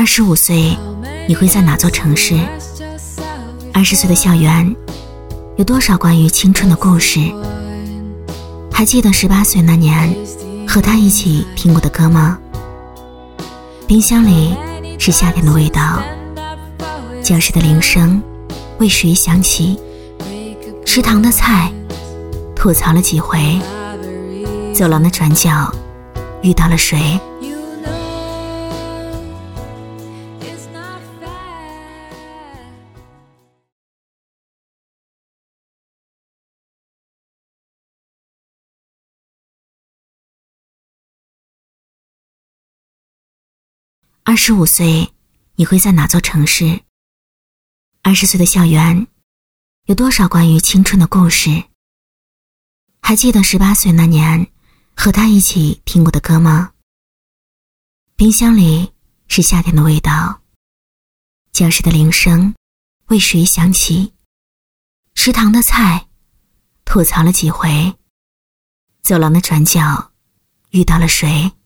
25岁，你会在哪座城市？20岁的校园，有多少关于青春的故事？还记得18岁那年和他一起听过的歌吗？冰箱里是夏天的味道，教室的铃声为谁响起？食堂的菜吐槽了几回？走廊的转角遇到了谁？25岁，你会在哪座城市？20岁的校园，有多少关于青春的故事？还记得18岁那年和他一起听过的歌吗？冰箱里是夏天的味道，教室的铃声为谁响起？食堂的菜吐槽了几回？走廊的转角遇到了谁？